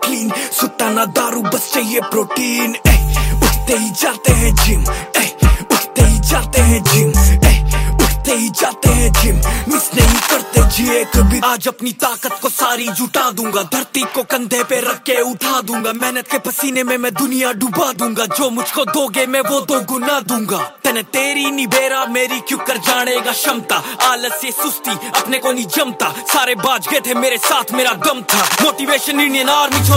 Clean, सुट्टा ना दारू बस चाहिए प्रोटीन। उठते ही जाते हैं जिम, उठते ही जाते हैं जिम, उठते ही जाते हैं जिम, मिस नहीं करते जिए कभी। आज अपनी ताकत को सारी जुटा दूंगा, धरती को कंधे पे रख के उठा दूंगा, मेहनत के पसीने में मैं दुनिया डुबा दूंगा, जो मुझको दोगे मैं वो 2 गुना दूंगा। तने तेरी नी बेरा मेरी क्यों कर जानेगा क्षमता, आलस ये सुस्ती अपने को नहीं जमता, सारे बाज गए थे मेरे साथ मेरा दम था। Motivation Indian army